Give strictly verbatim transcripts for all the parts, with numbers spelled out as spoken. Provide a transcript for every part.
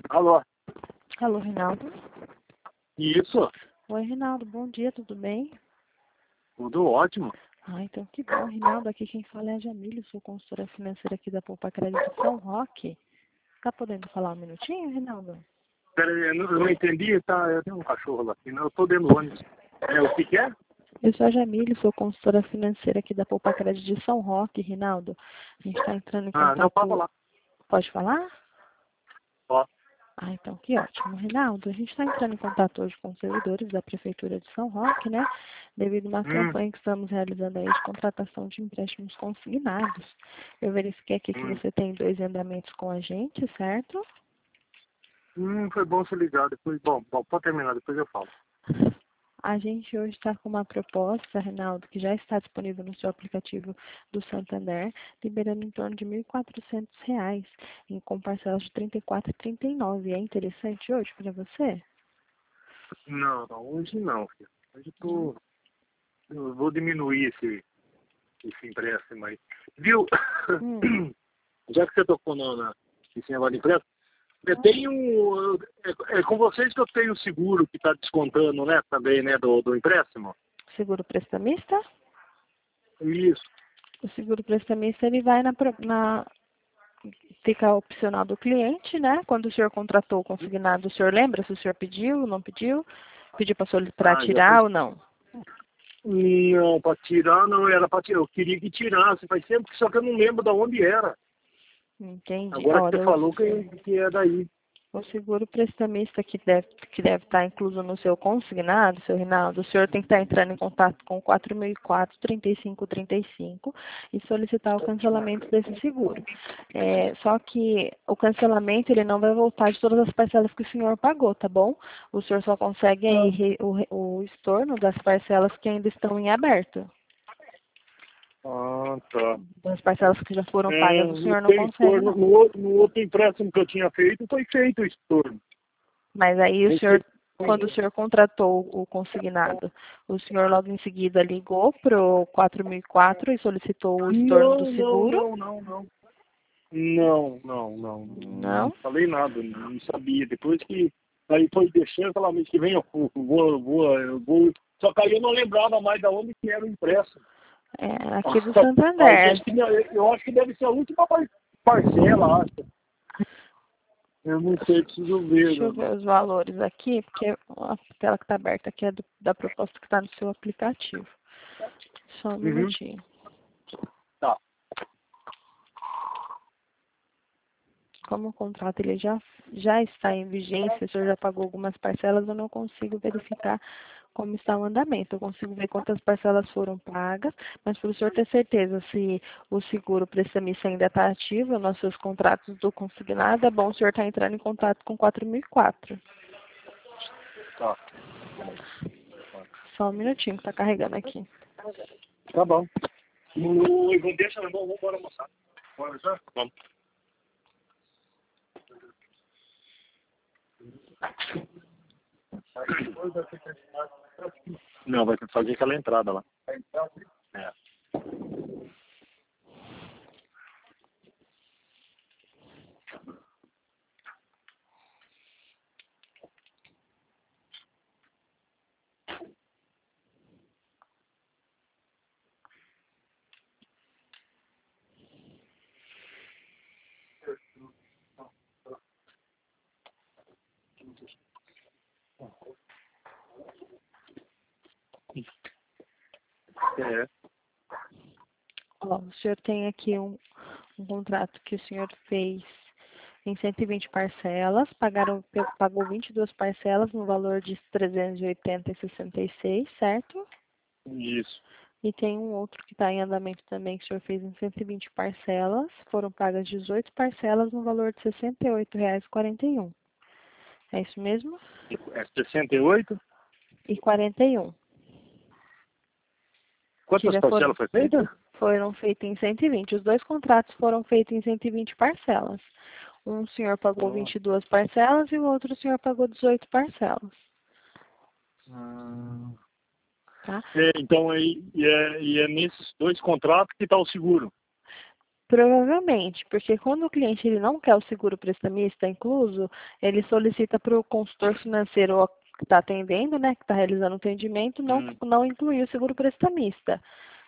Alô? Alô, Reinaldo? Isso, Oi, Reinaldo, bom dia, tudo bem? tudo ótimo. Ah, então que bom, Reinaldo. Aqui quem fala é a Jamília, sou consultora financeira aqui da Poupa Crédito São Roque. Tá podendo falar um minutinho, Reinaldo? Pera aí, eu não, eu não entendi, tá? Eu tenho um cachorro lá aqui, não, eu tô dentro do ônibus. É, o que que é? Eu sou a Jamília, sou consultora financeira aqui da Poupa Crédito de São Roque, Reinaldo. A gente está entrando em Ah, não, pode contato... falar. Pode falar? Ó, Ah, então que ótimo. Reinaldo, a gente está entrando em contato hoje com os servidores da Prefeitura de São Roque, né? Devido a uma hum, campanha que estamos realizando aí de contratação de empréstimos consignados. Eu verifiquei aqui que hum, você tem dois andamentos com a gente, certo? hum, foi bom você ligar, depois, bom, bom, pode terminar, depois eu falo. A gente hoje está com uma proposta, Reinaldo, que já está disponível no seu aplicativo do Santander, liberando em torno de mil e quatrocentos reais, em, com parcelas de trinta e quatro e trinta e nove. É interessante hoje para você? Não, não, hoje não, filho. Hoje eu Não. tô, eu vou diminuir esse, esse empréstimo aí. Viu? Hum. Já que você tocou na, na, nesse negócio de empréstimo, eu tenho, é, é com vocês que eu tenho o seguro que está descontando, né, também, né, do, do empréstimo? Seguro prestamista? Isso. O seguro prestamista, ele vai na, pro- na... Fica opcional do cliente, né? Quando o senhor contratou o consignado, o senhor lembra se o senhor pediu, não pediu? Pediu para Ah, já tirar ou não? não, para tirar não era para tirar. Eu queria que tirasse, faz tempo, só que eu não lembro de onde era. Entendi. Agora que você Olha, o, falou que, que é daí. o seguro prestamista que deve, que deve estar incluso no seu consignado, seu Rinaldo, o senhor tem que estar entrando em contato com quatro mil e quatro, trinta e cinco trinta e cinco e solicitar o cancelamento desse seguro. É, só que o cancelamento ele não vai voltar de todas as parcelas que o senhor pagou, tá bom? O senhor só consegue aí re- o, re- o estorno das parcelas que ainda estão em aberto. Ah, tá. Das parcelas que já foram É, pagas, o não senhor não tem consegue, estorno. não. No, outro- no outro empréstimo que eu tinha feito, foi feito o estorno. Mas aí o senhor, Esse, quando o senhor contratou o consignado, o senhor logo em seguida ligou para o quatro mil e quatro e solicitou o estorno do não, não, seguro? não, não, não. Não, não, não. Não Não? falei nada, não sabia. Depois que aí foi deixando, falar mês que vem eu vou, vou, vou, eu vou. Só que aí eu não lembrava mais de onde que era o impresso. É, aqui do Mas Santander. acho que, eu acho que deve ser a última par- parcela, acho. Eu não sei, preciso ver. Deixa eu ver os valores aqui, porque a tela que está aberta aqui é do- da proposta que está no seu aplicativo. Só um Uhum. minutinho. Tá. Como o contrato ele já, já está em vigência, o senhor já pagou algumas parcelas, eu não consigo verificar como está o andamento. Eu consigo ver quantas parcelas foram pagas, mas para o senhor ter certeza se o seguro prestamista ainda está ativo, nossos contratos do consignado, é bom o senhor estar entrando em contato com quatro mil e quatro. Tá. Só um minutinho que está carregando aqui. Tá bom. Oi, vamos deixar, vamos, vamos embora almoçar. Bora já? Vamos. Não, vai ter que fazer aquela entrada lá. É. É. Ó, o senhor tem aqui um, um contrato que o senhor fez em cento e vinte parcelas, pagaram, pe- pagou vinte e duas parcelas no valor de trezentos e oitenta e sessenta e seis, certo? Isso. E tem um outro que está em andamento também, que o senhor fez em cento e vinte parcelas, foram pagas dezoito parcelas no valor de sessenta e oito reais e quarenta e um. É isso mesmo? É sessenta e oito? E quarenta e um. Que Quantas já foram, parcelas foi feita? foram feitas em cento e vinte. Os dois contratos foram feitos em cento e vinte parcelas. Um o senhor pagou Ah. vinte e duas parcelas e o outro o senhor pagou dezoito parcelas. Ah. Tá? É, então, aí, e, é, e é nesses dois contratos que está o seguro. Provavelmente, porque quando o cliente ele não quer o seguro prestamista incluso, ele solicita para o consultor financeiro que está atendendo, né, que está realizando o atendimento, não, Hum, não incluir o seguro prestamista.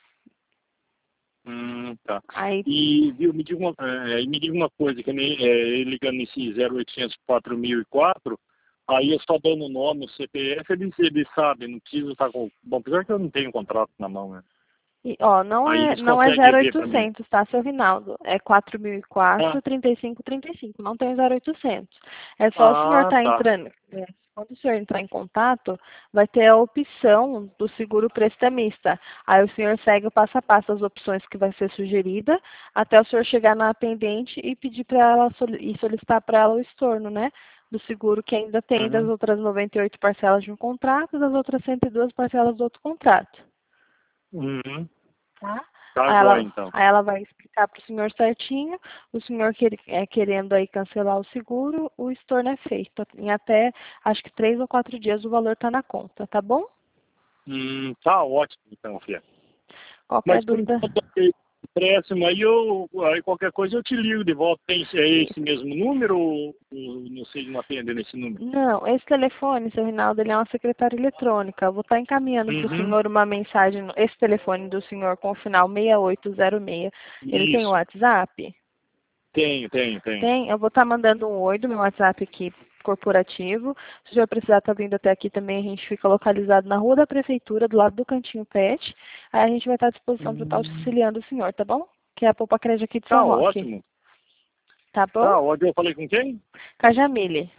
hum, tá. Aí, E, viu, me diga uma, é, me diga uma coisa, que nem é, ligando nesse zero oitocentos quatro mil e quatro, aí eu só dando o nome, o C P F, eles, eles sabem, não precisa estar com... Bom, apesar que eu não tenho contrato na mão, né? e, ó, não Aí é, eles não é conseguem ver para mim. zero oitocentos, tá, seu Rinaldo? É quatro mil e quatro, Ah, trinta e cinco, trinta e cinco, não tem zero oitocentos. É só o senhor ah estar tá. entrando, é, quando o senhor entrar em contato, vai ter a opção do seguro prestamista. Aí o senhor segue o passo a passo as opções que vai ser sugerida, até o senhor chegar na atendente e pedir para ela, e solicitar para ela o estorno, né? Do seguro que ainda tem das Uhum, outras noventa e oito parcelas de um contrato e das outras cento e duas parcelas do outro contrato. uhum. Tá? Tá Aí jóia, ela, então. aí ela vai explicar para o senhor certinho, o senhor quer, é, querendo aí cancelar o seguro, o estorno é feito. Em até, acho que três ou quatro dias o valor está na conta, tá bom? Hum, tá ótimo, então, Fia. Qualquer Mas por dúvida? enquanto, é péssimo. Aí, eu, aí qualquer coisa eu te ligo de volta. Tem é esse mesmo número ou, ou não sei, não atende nesse número? Não, esse telefone, seu Rinaldo, ele é uma secretária eletrônica. Eu vou estar encaminhando para o Uhum. senhor uma mensagem, no- esse telefone do senhor com o final seis oito zero seis. Ele tem o Isso. WhatsApp? Tenho, tenho, tenho. Tem, eu vou estar mandando um oi do meu WhatsApp aqui corporativo. Se o senhor precisar estar vindo até aqui também, a gente fica localizado na rua da prefeitura, do lado do Cantinho Pet. Aí a gente vai estar à disposição para estar Hum, auxiliando o senhor, tá bom? Que é a Poupa Crédito aqui de tá São Roque. ótimo. Tá bom? Tá ótimo. Eu falei com quem? Cajamile.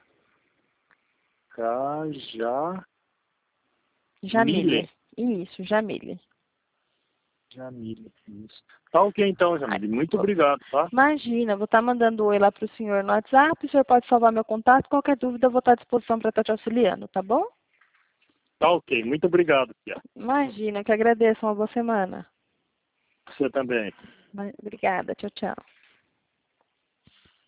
Cajamile. Jamile. Isso, Jamile. Jamile. Isso. Tá ok então, Ai, Jamile. Muito vou- obrigado, tá? Imagina, eu vou estar mandando um oi lá para o senhor no WhatsApp. O senhor pode salvar meu contato. Qualquer dúvida, eu vou estar à disposição para estar te auxiliando, tá bom? Tá ok. Muito obrigado, Fia. Imagina, que agradeço. Uma boa semana. Você também. Obrigada. Tchau, tchau.